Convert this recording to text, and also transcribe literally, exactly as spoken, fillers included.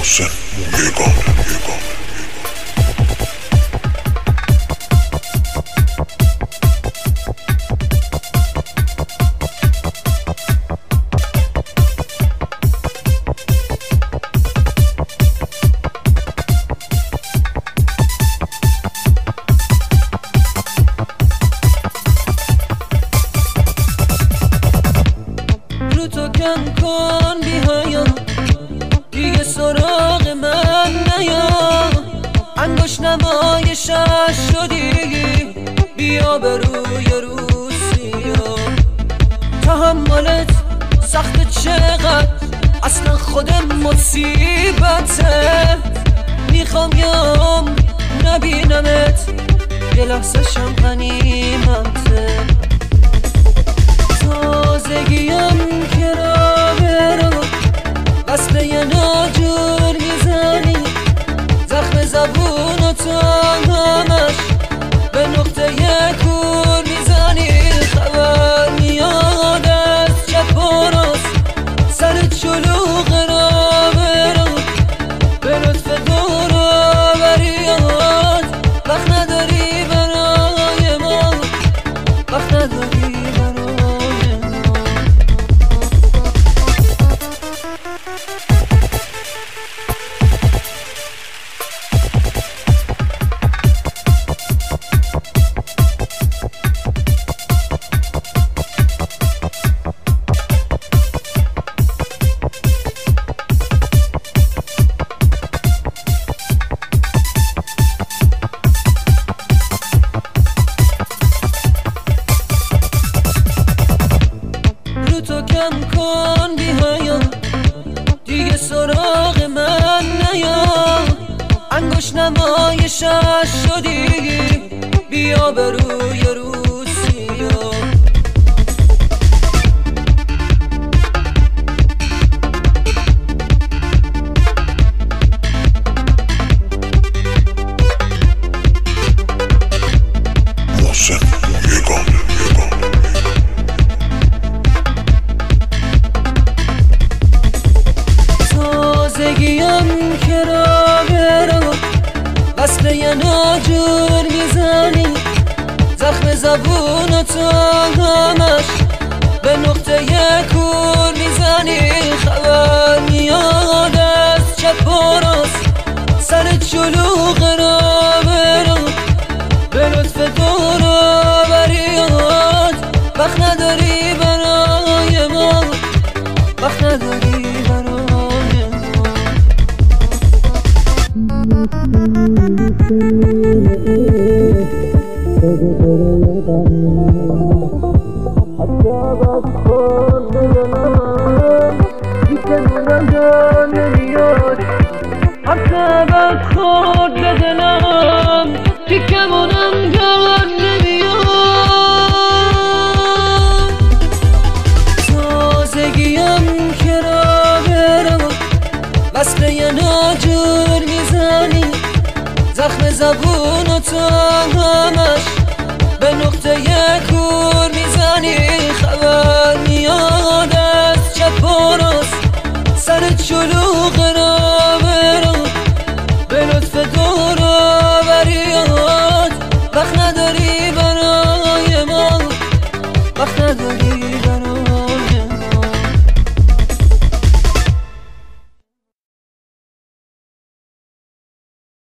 محسن مویگان رو تو کم کن بیهایا دیگه سراغ من نیا انگوش نمایشش شدی بیا به روی روسیا تحملت سخت چقدر اصلا خود مصیبته میخوام یام نبینمت یه لحظه شم غنیمته تازگیم که را برو وصله یه ناجور میزنی زخم زبون و تا همش به نقطه یه کور میزنی خبر میاد از چپ و راست سرت شلوغ را برو به لطف دور آوریات وقت نداری برای ما وقت نداری تو کم کن بیهایا دیگه سراغ من نیا انگوش نمایشش شدی بیا به روی روسیا محسن مویگان تازگیم که را برو وصله یه ناجور میزنی زخم زبون و تا همش به نقطه یه کور میزنی خبر میاد از چپ و راست سرت شلوغ را برو به لطف دور آوریات وقت نداری برای ما وقت نداری برای حسابت خود بدنم تیکمونم جان نمیاد تازگیم که را برو وصله یه ناجور میزنی زخم زبون و تا همش به نقطه یه کور میزنی خبر میاد از چپ و راست